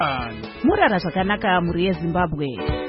Murara zvakanaka muri yeZimbabwe.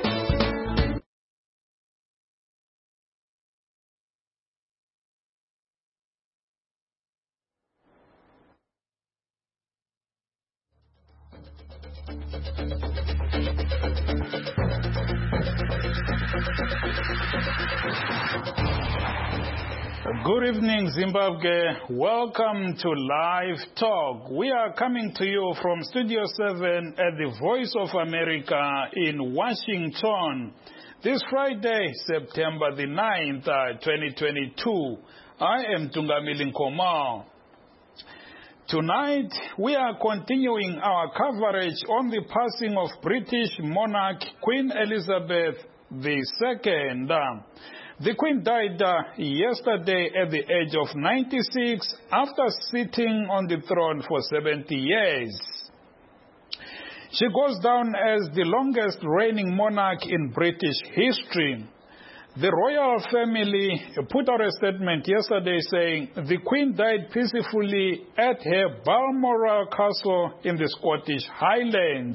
Good evening, Zimbabwe. Welcome to Live Talk. We are coming to you from Studio 7 at the Voice of America in Washington. This Friday, September the 9th, 2022. I am Tungamili Nkomo. Tonight, we are continuing our coverage on the passing of British monarch Queen Elizabeth II. The Queen died yesterday at the age of 96 after sitting on the throne for 70 years. She goes down as the longest reigning monarch in British history. The royal family put out a statement yesterday saying the Queen died peacefully at her Balmoral Castle in the Scottish Highlands.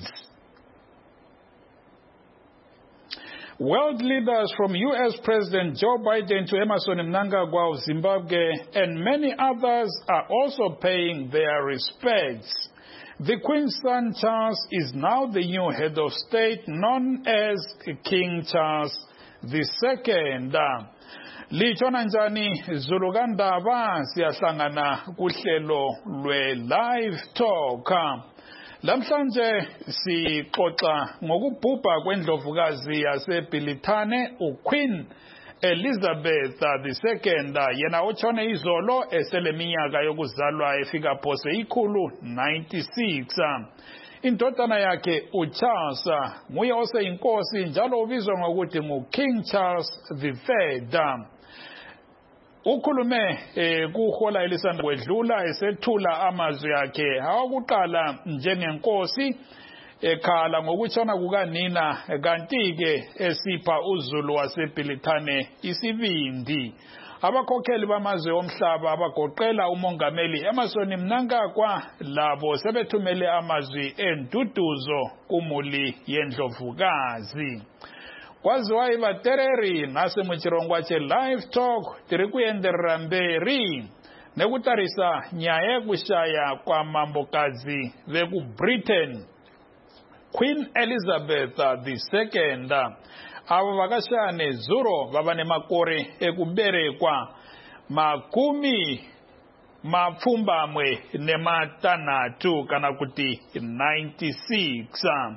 World leaders from U.S. President Joe Biden to Emmerson Mnangagwa of Zimbabwe and many others are also paying their respects. The Queen's son Charles is now the new head of state known as King Charles II. Lichona njani Zulu kandaba siyahlangana kuhlelo lwe-Live Talk. Lamhlanje sixoxa ngokubhubha kwendlovukazi yaseBrithani uQueen Elizabeth II yena otshone izolo eseleminyaka yokuzalwa efika phose 96. Indodana yakhe uCharles nguye oseyinkosi njalo ubizwa ngokuthi nguKing Charles III. Ukhulume kuhola elisanda kwedlula esethula amazwi akhe awokuqala njengenkosi ekhala ngokutshona kukanina kanti ke esipha uZulu waseBrithani isibindi. Abakhokheli bamazwe omhlaba abagoqela umongameli Emmerson Mnangagwa labo sebethumele amazwi enduduzo kumuli yendlovukazi. Kwaziwa ivatereri nase muchirongwa che-Live Talk tiri kuenderera mberi nekutarisa nyaya yekushaya kwamambokazi vekuBritain Queen Elizabeth II. Avo vakashaya nezuro vava nemakore ekuberekwa mapfumbamwe nematanhatu kana kuti 96.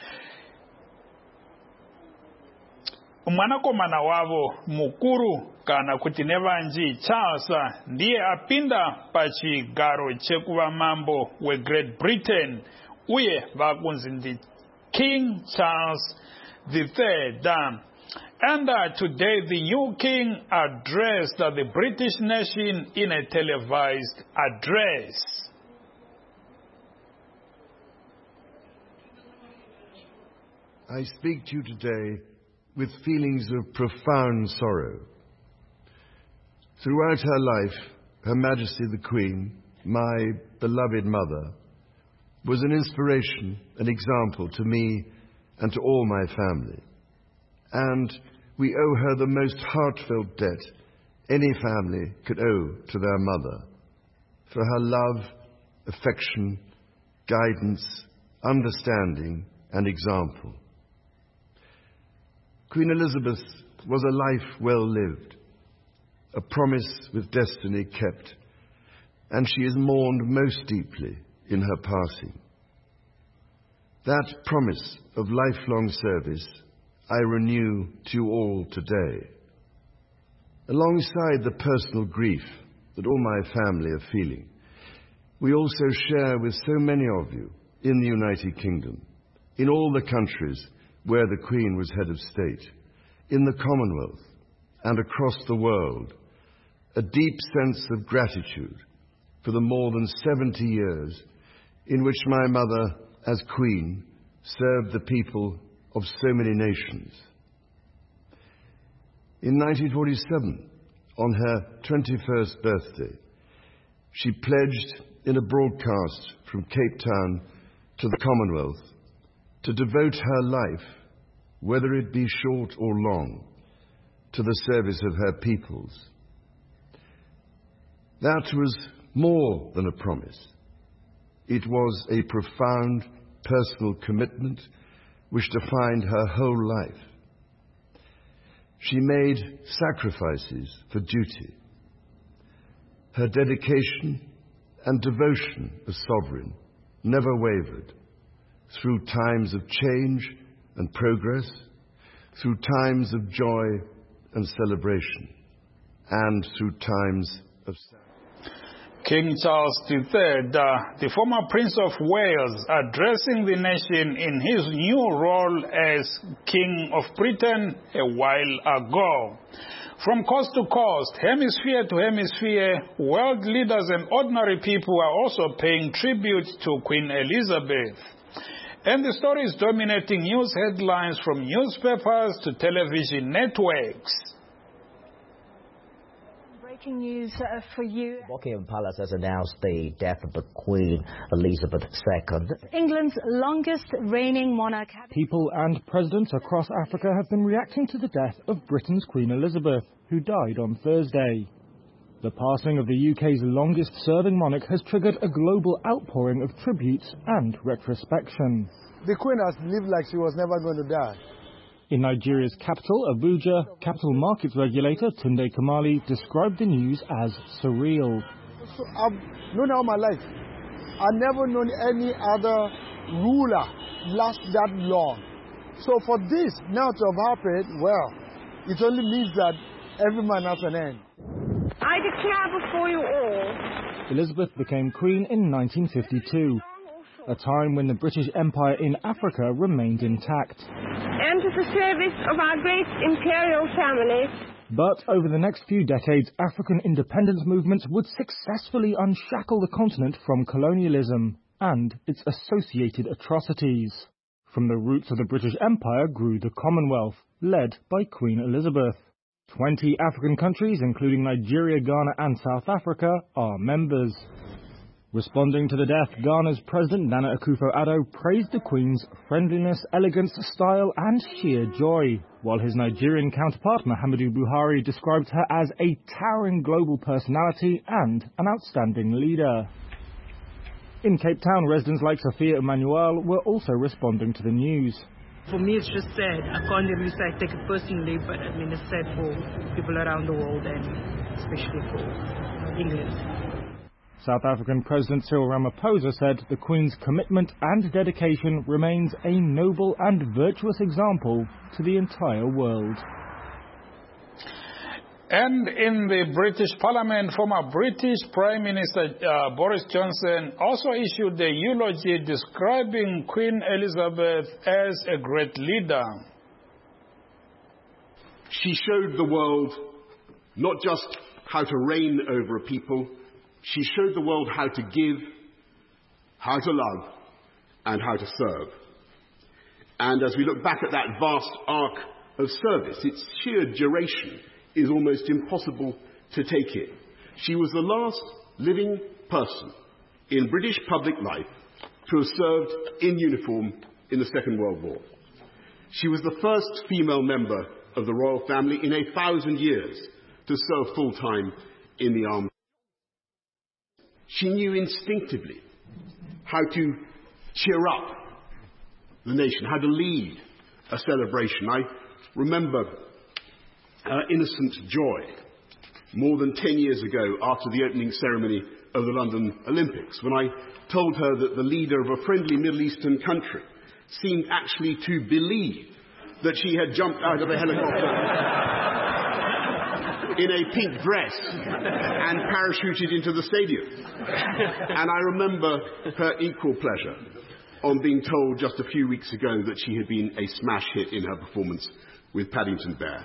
Mwanakomana wavo mukuru kana kuti nevanji Charles ndiye apinda pachigaro chekuva mambo weGreat Britain uye vakunzi ndi King Charles III. And today the new king addressed the British nation in a televised address. I speak to you today with feelings of profound sorrow. Throughout her life, Her Majesty the Queen, my beloved mother, was an inspiration, an example to me and to all my family. And we owe her the most heartfelt debt any family could owe to their mother, for her love, affection, guidance, understanding, and example. Queen Elizabeth was a life well lived, a promise with destiny kept, and she is mourned most deeply in her passing. That promise of lifelong service I renew to you all today. Alongside the personal grief that all my family are feeling, we also share with so many of you in the United Kingdom, in all the countries where the Queen was head of state, in the Commonwealth and across the world, a deep sense of gratitude for the more than 70 years in which my mother, as Queen, served the people of so many nations. In 1947, on her 21st birthday, she pledged in a broadcast from Cape Town to the Commonwealth to devote her life, whether it be short or long, to the service of her peoples. That was more than a promise. It was a profound personal commitment which defined her whole life. She made sacrifices for duty. Her dedication and devotion as sovereign never wavered, through times of change and progress, through times of joy and celebration, and through times of sadness. King Charles III, the former Prince of Wales, addressing the nation in his new role as King of Britain a while ago. From coast to coast, hemisphere to hemisphere, world leaders and ordinary people are also paying tribute to Queen Elizabeth. And the story is dominating news headlines from newspapers to television networks. Breaking news for you. Buckingham Palace has announced the death of the Queen Elizabeth II. England's longest reigning monarch. People and presidents across Africa have been reacting to the death of Britain's Queen Elizabeth, who died on Thursday. The passing of the UK's longest-serving monarch has triggered a global outpouring of tributes and retrospection. The Queen has lived like she was never going to die. In Nigeria's capital, Abuja, capital markets regulator Tunde Kamali described the news as surreal. So I've known her all my life. I've never known any other ruler last that long. So for this now to have happened, well, it only means that every man has an end. I declare before you all. Elizabeth became queen in 1952, a time when the British Empire in Africa remained intact. And to the service of our great imperial family. But over the next few decades, African independence movements would successfully unshackle the continent from colonialism and its associated atrocities. From the roots of the British Empire grew the Commonwealth, led by Queen Elizabeth. 20 African countries, including Nigeria, Ghana and South Africa, are members. Responding to the death, Ghana's President Nana Akufo-Addo praised the Queen's friendliness, elegance, style and sheer joy, while his Nigerian counterpart Muhammadu Buhari described her as a towering global personality and an outstanding leader. In Cape Town, residents like Sophia Emmanuel were also responding to the news. For me, it's just sad. I can't really say I take it personally, but I mean, it's sad for people around the world and especially for England. South African President Cyril Ramaphosa said the Queen's commitment and dedication remains a noble and virtuous example to the entire world. And in the British Parliament, former British Prime Minister Boris Johnson also issued a eulogy describing Queen Elizabeth as a great leader. She showed the world not just how to reign over a people, she showed the world how to give, how to love, and how to serve. And as we look back at that vast arc of service, its sheer duration is almost impossible to take in. She was the last living person in British public life to have served in uniform in the Second World War. She was the first female member of the royal family in 1,000 years to serve full-time in the armed. She knew instinctively how to cheer up the nation, how to lead a celebration. I remember her innocent joy more than 10 years ago after the opening ceremony of the London Olympics, when I told her that the leader of a friendly Middle Eastern country seemed actually to believe that she had jumped out of a helicopter in a pink dress and parachuted into the stadium. And I remember her equal pleasure on being told just a few weeks ago that she had been a smash hit in her performance with Paddington Bear,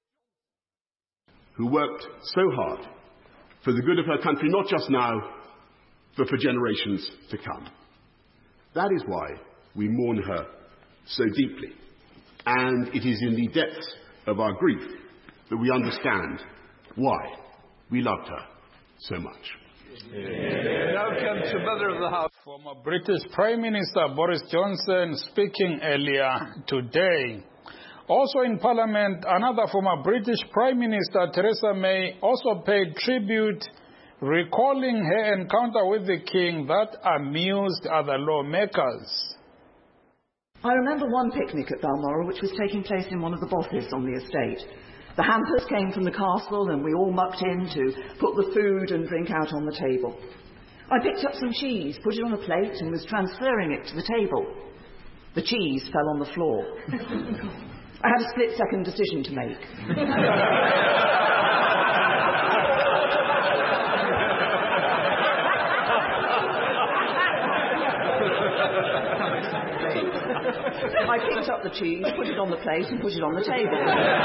who worked so hard for the good of her country, not just now, but for generations to come. That is why we mourn her so deeply. And it is in the depths of our grief that we understand why we loved her so much. Welcome to Mother of the House. Former British Prime Minister Boris Johnson speaking earlier today. Also in Parliament, another former British Prime Minister, Theresa May, also paid tribute, recalling her encounter with the King that amused other lawmakers. I remember one picnic at Balmoral which was taking place in one of the bosses on the estate. The hampers came from the castle and we all mucked in to put the food and drink out on the table. I picked up some cheese, put it on a plate and was transferring it to the table. The cheese fell on the floor. I had a split-second decision to make. I picked up the cheese, put it on the plate and put it on the table.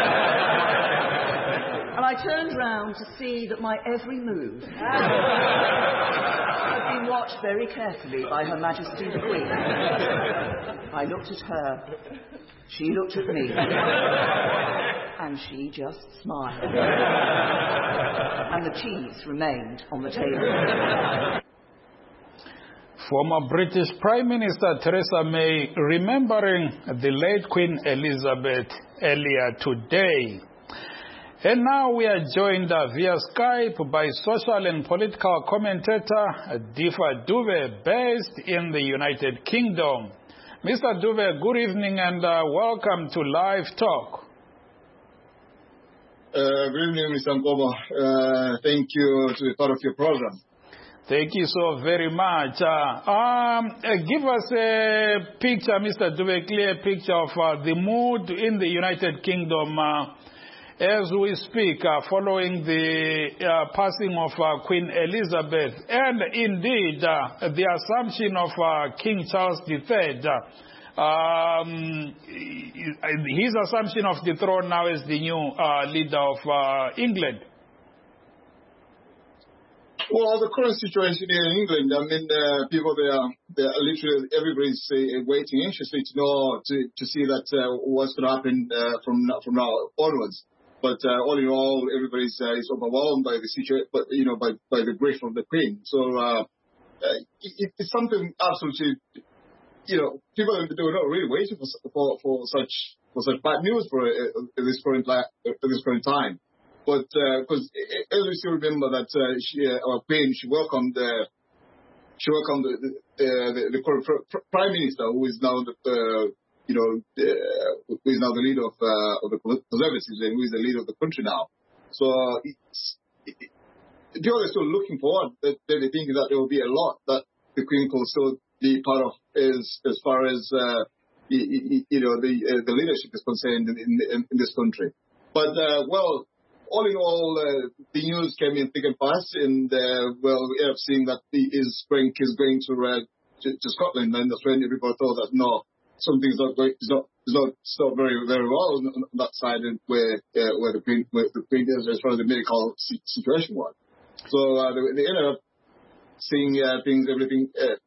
And I turned round to see that my every move had been watched very carefully by Her Majesty the Queen. I looked at her, she looked at me, and she just smiled. And the cheese remained on the table. Former British Prime Minister Theresa May remembering the late Queen Elizabeth earlier today. And now we are joined via Skype by social and political commentator Difa Dube, based in the United Kingdom. Mr. Dube, good evening and welcome to Live Talk. Good evening, Mr. Nkoba. Thank you to be part of your program. Thank you so very much. Give us a picture, Mr. Dube, clear picture of the mood in the United Kingdom as we speak, following the passing of Queen Elizabeth, and indeed the assumption of King Charles III. His assumption of the throne now as the new leader of England. Well, the current situation here in England, I mean, people they are literally, everybody's waiting anxiously to know, to see that what's going to happen from now onwards. But all in all, everybody's is overwhelmed by the situation, but by the grief of the Queen. So it's something absolutely, people they were not really waiting for such bad news for this current time. But because as we still remember that our Queen, she welcomed the current Prime Minister, who is now who is now the leader of the Conservatives, and who is the leader of the country now. So people are still looking forward. They think that there will be a lot that the Queen will still be part of as far as the leadership is concerned in this country. But all in all, the news came in thick and fast, and we ended up seeing that his rank is going to Scotland, and that's when everybody thought that no, something's not very very well on that side, where the Queen is as far as the medical situation was. So they ended up seeing everything.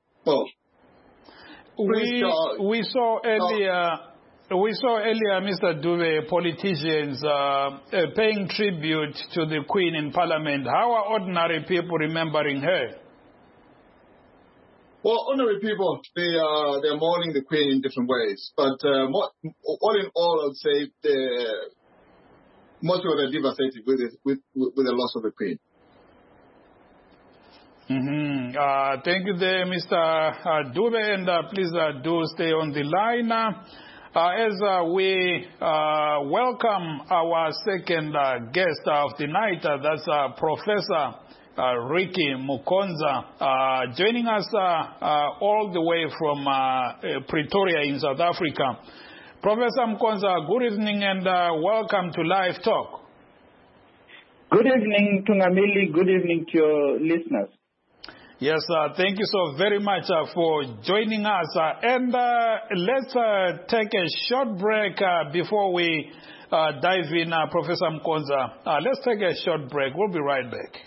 We saw earlier. We saw earlier, Mr. Dube, politicians paying tribute to the Queen in Parliament. How are ordinary people remembering her? Well, ordinary people, they are mourning the Queen in different ways. But all in all, I'd say most people are devastated with the loss of the Queen. Mm-hmm. Thank you there, Mr. Dube, and please do stay on the line. As we welcome our second guest of the night, that's Professor Ricky Mukonza, joining us all the way from Pretoria in South Africa. Professor Mukonza, good evening and welcome to Live Talk. Good evening, Tungamili. Good evening to your listeners. Yes, thank you so very much for joining us. And let's take a short break before we dive in, Professor Mukonza. Let's take a short break. We'll be right back.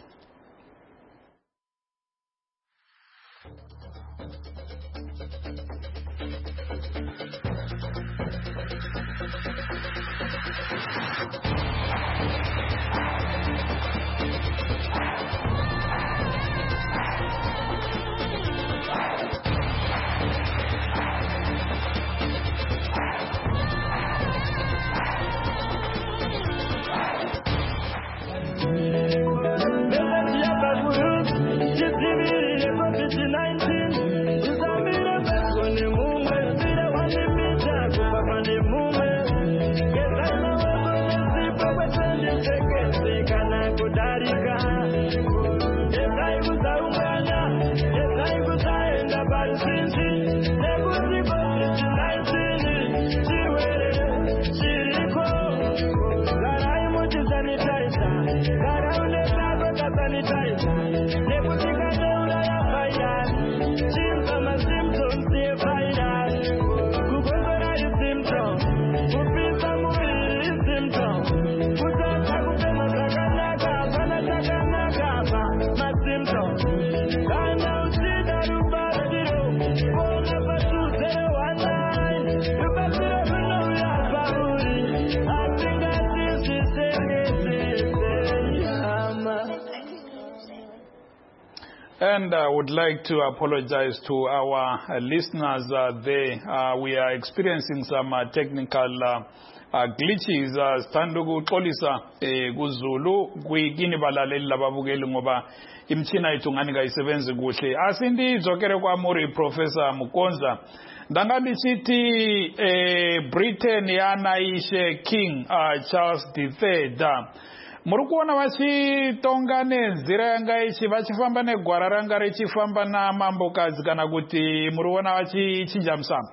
And I would like to apologize to our listeners there. We are experiencing some technical glitches. Sithanda ukuxolisa kuZulu kwikini balaleli lababukeli ngoba imchina yethu ngani kayisebenzi kuhle. Asindizokere kwamuri Professor Mukonza. Ndangalichithi Britain yanayishe King Charles III. Muri kuona vachitonga nenzira yanga ichi vachifamba negwara ranga richifamba namambokadzi kana kuti muri kuona vachichinja musambo?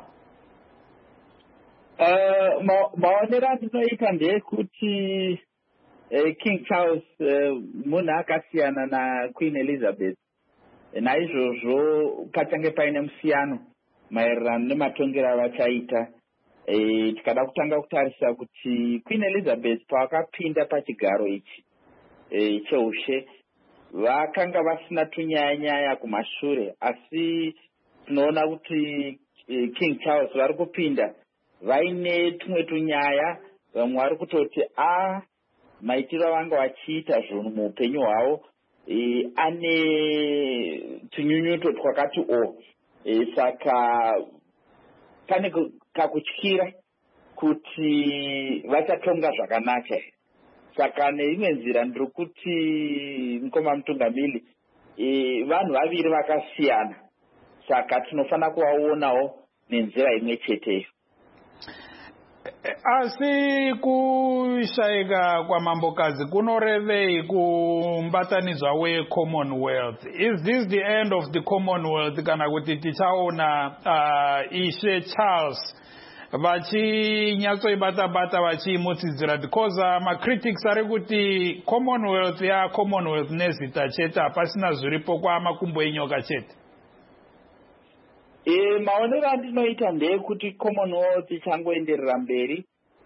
Maonero andinoita ndeyekuti King Charles munhu akasiyana naQueen Elizabeth. Naizvozvo patange paine musiyano maererano nematongero avachaita. Tikada kutanga kutarisa kuti Queen Elizabeth pavakapinda pachigaro ichi cheushe vakanga vasina tunyaya kumashure, asi tinoona kuti King Charles vari kupinda vaine tumwe tunyaya. Vamwe vari kutoti maitiro avanga vachiita zvinhu muupenyu hwavo ane tunyunyuto twakati saka pane kakutyira kuti vachatonga zvakanaka. Saka neimwe nzira ndiri kuti mukoma mutungamiri vanhu vaviri vakasiyana, saka tinofanira kuvaonawo nenzira imwe cheteyo. Asi kushayika kwamambokadzi kunorevei kumbatanidzwa weCommonwealth? Is this the end of the Commonwealth kana kuti tichaona Ishe Charles vachinyatsoibata-bata vachiimutsidzira? Because macritics ari kuti Commonwealth nezita chete, hapasina zviripo kwamakumbo enyoka chete. Maonero andinoita ndeyekuti Commonwealth ichangoenderera mberi.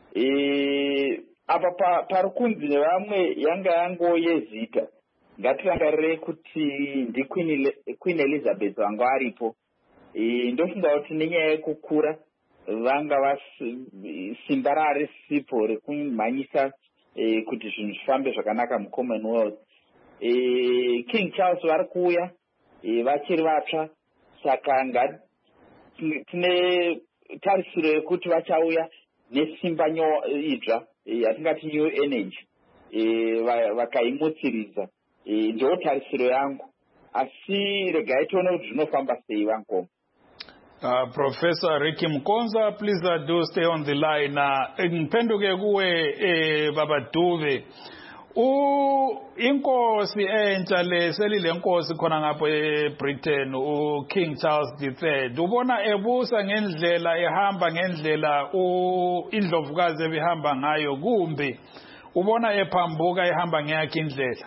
Apa pari kunzi nevamwe yanga yangoyezita. Ngatirangarire kuti ndiQueen Elizabeth vanga varipo. Ndofunga kuti nenyaya yekukura vanga simba rarisipo rekumhanyisa kuti zvinhu zvifambe zvakanaka muCommonwealth. King Charles vari kuuya vachiri vatsva, saka tine tarisiro yekuti vachauya nesimba idzva yatingati new energy vakaimutsiridza. Ndo tarisiro yangu, asi regai tione kuti zvinofamba sei vangoma. Professor Ricky Mukonza, please do stay on the line. Ngipenduke kuwe Baba Dube. Inkosi entsha selile nkosi khona ngapho eBritain, King Charles III. Ubona ebusa ngendlela, ehamba ngendlela indlovukazi ebihamba ngayo, kumbe ubona ephambuka ehamba ngeyakhe indlela?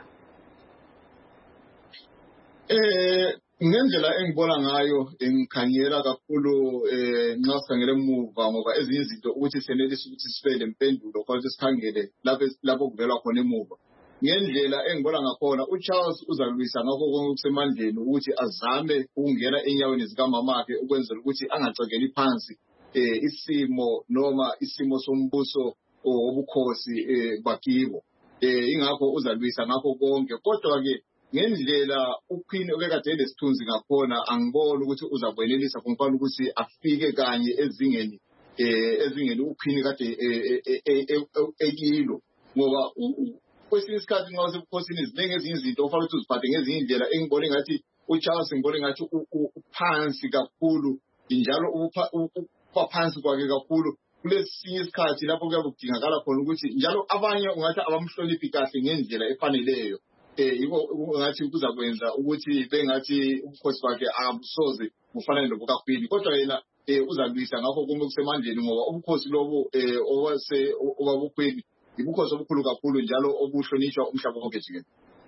Ngendlela engibona ngayo engikhangela kakhulu nxa sikhangele emuva, ngoba ezinye izinto ukuthi senelise ukuthi sibe lempendulo kodwa sikhangele lapho kuvela khona emuva. Ngendlela engibona ngakhona uCharles uzalwisa ngakho konke okusemandleni ukuthi azame ukungena enyaweni zikamamakhe ukwenzela ukuthi angacekeli phansi isimo noma isimo sombuso obukhosi bakibo. Ingakho uzalwisa ngakho konke, kodwa-ke ngendlela uQueen obekade enesithunzi ngakhona angiboni ukuthi uzabonelisa kumfana ukuthi afike kanye ezingeni uQueen kade ekilo, ngoba kwesinye isikhathi nxa usebukhosini ziningi ezinye izinto ofanele ukuthi uziphathe ngezinye indlela. Engibone ngathi uCharles ngibone ngathi uphansi kakhulu, njalo ukuba phansi kwakhe kakhulu kulesinye isikhathi lapho kuyabe kudingakala khona ukuthi njalo abanye ungathi abamhloniphi kahle ngendlela efaneleyo. Yiko ngathi kuzakwenza ukuthi bengathi ubukhosi bakhe abusoze bufanele nobukaQueen, kodwa yena uzalwisa ngakho konke kusemandleni, ngoba ubukhosi lobo obabuQueen ibukhosi obukhulu kakhulu njalo obuhlonishwa umhlaba wonke jikelele.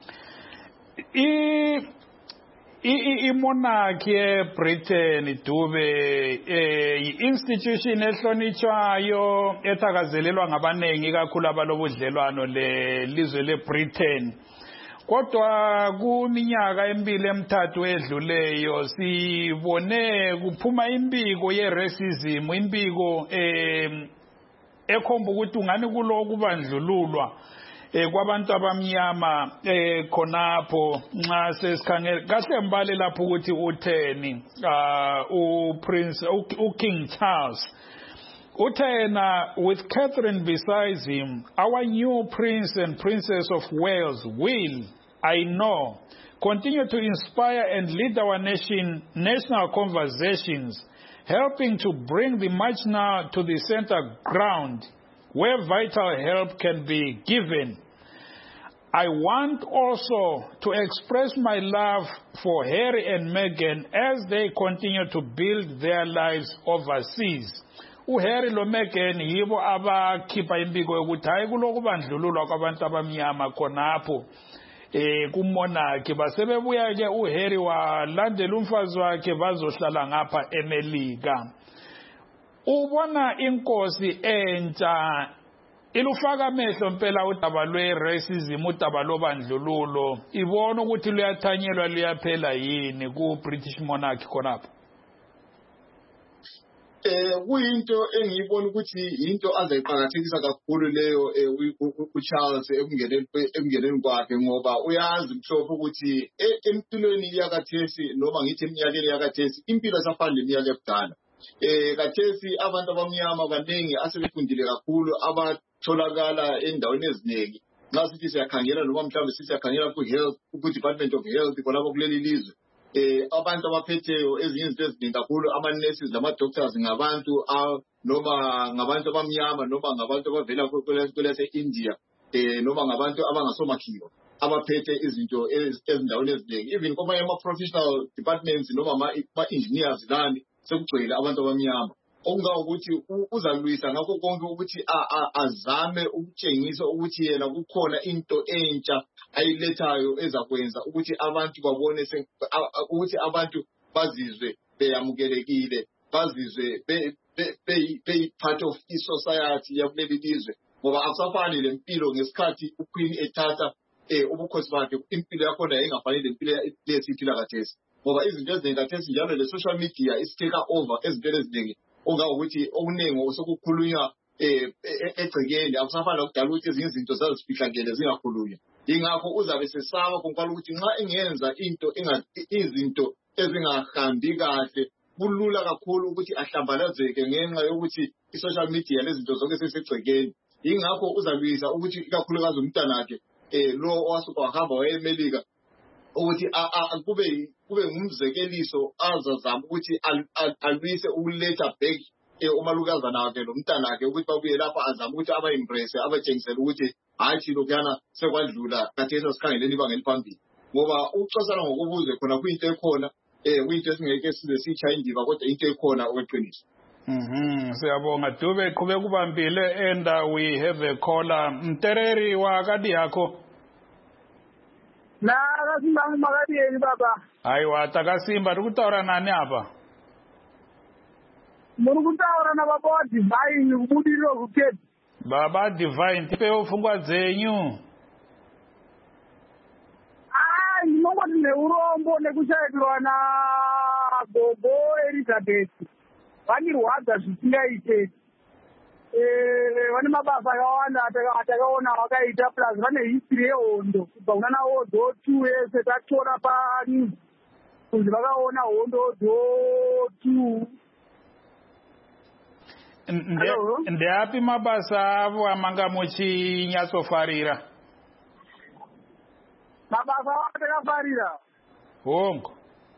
Imonarchy eBritain Dube institution ehlonitshwayo ethakazelelwa ngabanengi kakhulu abalobudlelwano lelizwe leBritain. Kodwa kuminyaka emibili emithathu edluleyo sibone kuphuma imbiko ye-racism, imbiko ekhomba ukuthi ungani kulo kubandlululwa kwabantu abamnyama khonapho nxa sesikhangela kahle mbale lapho ukuthi utheni uPrince uKing Charles uthena with Catherine besides him, our new Prince and Princess of Wales will, I know, continue to inspire and lead our national conversations, helping to bring the marginal to the center ground where vital help can be given. I want also to express my love for Harry and Meghan as they continue to build their lives overseas. uHarry lo Meghan yibo abakhipha impiko yokuthi hayi kulokubandlululwa kwabantu abamnyama khonapho kumonarchy basebebuya ke uHarry walandela umfazi wakhe bazohlala ngapha eMelika. Ubona inkosi entsha ilufaka amehlo impela udaba lwe-racism udaba lobandlululo ibona ukuthi luyathanyelwa luyaphela yini ku-British monarchy khonapho. Kuyinto engiyibona ukuthi into azayiqhakathekisa kakhulu leyo uCharles ekungeneni kwakhe ngoba uyazi mhlophe ukuthi empilweni yakathesi noma ngithi eminyakeni yakathesi impilo asafani leminyaka yakudala. Kathesi abantu abamnyama kaningi asebefundile kakhulu abatholakala endaweni eziningi. Nxa sithi siyakhangela noma mhlawumbe siyakhangela ku-Department of Health khonapho kuleli lizwe. Abantu abaphetheyo ezinye izinto eziningi kakhulu ama-nurses lama-doctors ngabantu noma ngabantu abamnyama noma ngabantu abavela kwelase-India noma ngabantu abangasomakhiwa abaphethe izinto ezindaweni eziningi. Even kwamanye ama-professional departments noma ama-engineers lani sekugcwele abantu abamnyama. Okungakuthi uzalwisa ngakho konke ukuthi azame ukutshengisa ukuthi yena kukhona into entsha ayilethayo ezakwenza ukuthi abantu babone ukuthi abantu bazizwe beyamukelekile bazizwe be-part of i-society yakuleli lizwe ngoba akusafani lempilo ngesikhathi uQueen ethatha ubukhosi bakhe impilo yakhona yayingafani lempilo lesiphila kathesi ngoba izinto eziningi kathesi njalo le-social media isi-take over ezintweni eziningi ongakuthi okuningi osekukhulunywa egcekeni akusafani lakudala ukuthi ezinye izinto zazifihlakele zingakhulunywa. Ingakho uzabe sesaba konkwala ukuthi nxa engenza izinto ezingahambi kahle kulula kakhulu ukuthi ahlambalazeke ngenxa yokuthi i-social media lezinto zonke sesegcekeni. Ingakho uzalwisa ukuthi ikakhulukazi umntanakhe lo owasuka wahamba waya eMelika ukuthi kube ngumzekeliso azazama ukuthi alwise ukuletha back umalukazana wakhe lo mntanakhe ukuthi babuye lapha azama ukuthi aba-impresse abatshengisele ukuthi hayi thina lokuyana sekwadlula kathesi asikhangeleni ibanga eliphambili ngoba ukucosana ngokubuzwe khona kuyinto ekhona kuyinto esingeke size siyitshaye indiva kodwa into ekhona okweqiniso. Siyabonga Dube qhubeka ubambile and we have a caller Mtereri wa kadi yakho. Na kasimba makadi yeni baba. Aiwa takasimba rikutaura nani apa? Muri kutaura na baba wa Divine kubudiro kuketi. Baba Divine tipe ufungwa dzenyu. Ndinongoti neurombo nekushayikirwa na gogo Elizabeth. Vanirwadza zvisingaite. Vane mabasa akawanda atakaona vakaita plus vane history yehondo kubva kunana hondo 2 ese tatora pani kunzi vakaona hondo 2. Ndeapi mabasa avo amanga muchinyatsofarira? Mabasa avo atakafarira hongo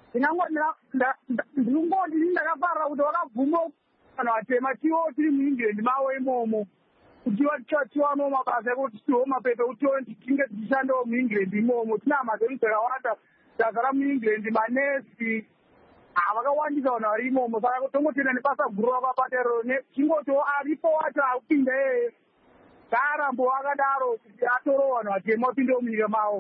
ndingoti ndakafarira kuti vakabvuma vanhu vatema tiwo tiri muengland mavo imomo kutiwatiwano mabasa ekuti tiwo mapepe kuti tinge tichishandawo muengland imomo tina mazenu dzakawanda tazara muengland manesi vakawandisa vanhu vari imomo saka tongotenda nebasa guru vakapatero chingotiwo aripo wati akupinda ngaarambo akadaro kuti atoro vanhu vatema upindewo munyika mavo.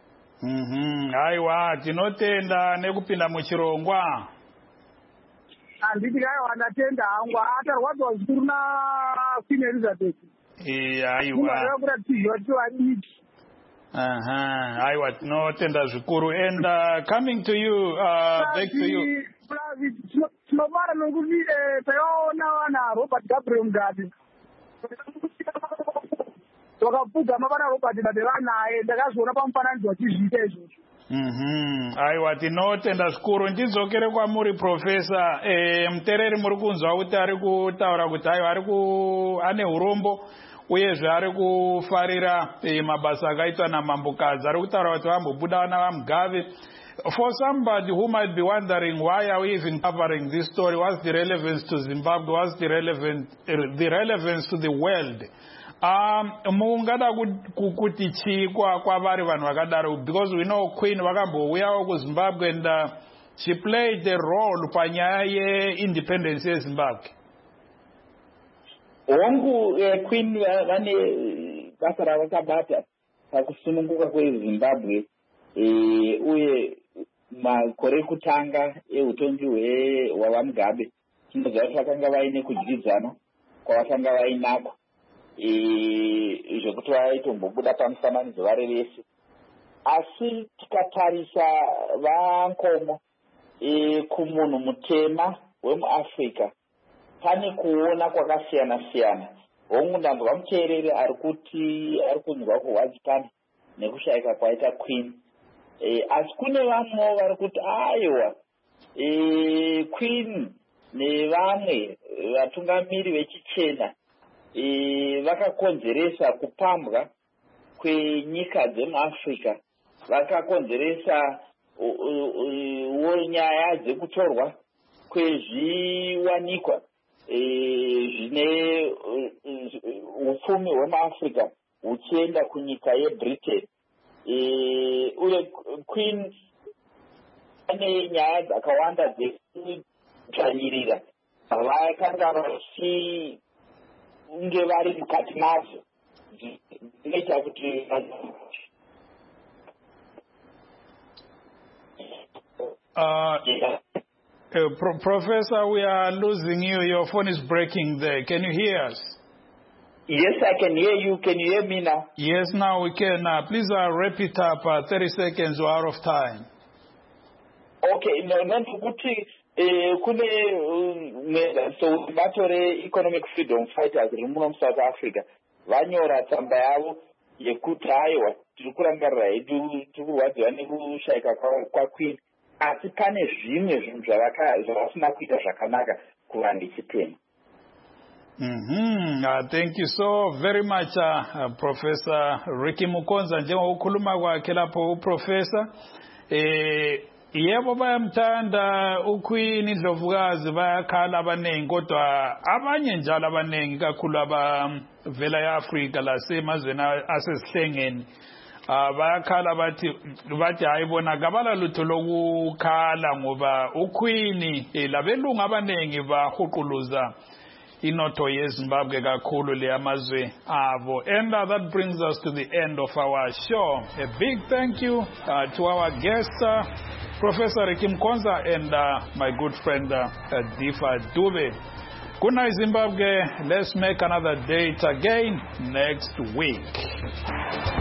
Aiwa tinotenda nekupinda muchirongwa. Handiti kaiwa ndatenda hangu atarwadzwa zvikuru naQueen Elizabeth. Aiwa. Ndakura tiziva kuti wadiki. Aiwa tinotenda zvikuru and coming to you back to you. Tinobara nokuti takaona vana Robert Gabriel Mugabe wakapfugama pana Robert Babevanaye ndakazoona pamufananidzo wachizviita izvozvo. Aiwa tinotenda zvikuru. Ndidzokere kwamuri Profesa. Mutereri muri kunzwa kuti ari kutaura kuti aiwa ane urombo uyezve ari kufarira mabasa akaitwa namambokadzi. Ari kutaura kuti vambobuda vana vaMugabe. For somebody who might be wondering why are we even covering this story, what's the relevance to Zimbabwe, what's the relevance to the world? Mungada kuti chi kwavari vanhu vakadaro, because we know Queen vakambouyawo kuZimbabwe and she played a role panyaya yeindependence yeZimbabwe. Hongu Queen vane basa ravakabata pakusununguka kweZimbabwe uye makore ekutanga eutongi hwavaMugabe tinoziva kuti vakanga vaine kudyidzana kwavakanga vainako zvekuti vaitombobuda pamufananidzo vari vese. Asi tikatarisa vankomo kumunhu mutema wemuAfrica pane kuona kwakasiyana-siyana. Hongu ndanzwa muteereri ari kunzwa kurwadzikana nekushayika kwaita Queen. Asi kune vamwewo vari kuti aiwa Queen nevamwe vatungamiri vechichena vakakonzeresa kupambwa kwenyika dzemuAfrica, vakakonzeresa nyaya dzekutorwa kwezviwanikwa zvine upfumi hwemuAfrica huchienda kunyika yeBritain. Uye Queen ane nyaya dzakawanda dzekutsvanyirira vakanga vachinge vari mukati madzo dzinoita kuti Professor, we are losing you. Your phone is breaking there. Can you hear us? Yes, I can hear you. Can you hear me now? Yes, now we can. Please wrap it up. 30 seconds, we're out of time. Okay, nokuti kune bato re-economic freedom fighters riri muno muSouth Africa vanyora tsamba yavo yekuti aiwa tiri kurangarira hedu tiri kurwadziwa nekushayika kwaQueen, asi pane zvimwe zvinhu zvavasina kuita zvakanaka kuvanhu vechitema. Thank you so very much, Professor Ricky Mukonza. Njengokukhuluma kwakhe lapho uprofessor yebo bayamthanda uQueen Indlovukazi, bayakhala abaningi, kodwa abanye njalo abaningi kakhulu abavela eAfrica lasemazweni asesihlengeni bayakhala bathi hayi bona kabala lutho lokukhala ngoba uQueen labelungu abaningi bahuquluza inotho yeZimbabwe kakhulu le amazwe abo. And that brings us to the end of our show. A big thank you to our guests, Professor Ricky Mukonza and my good friend Difa Dube. Good night, Zimbabwe. Let's make another date again next week.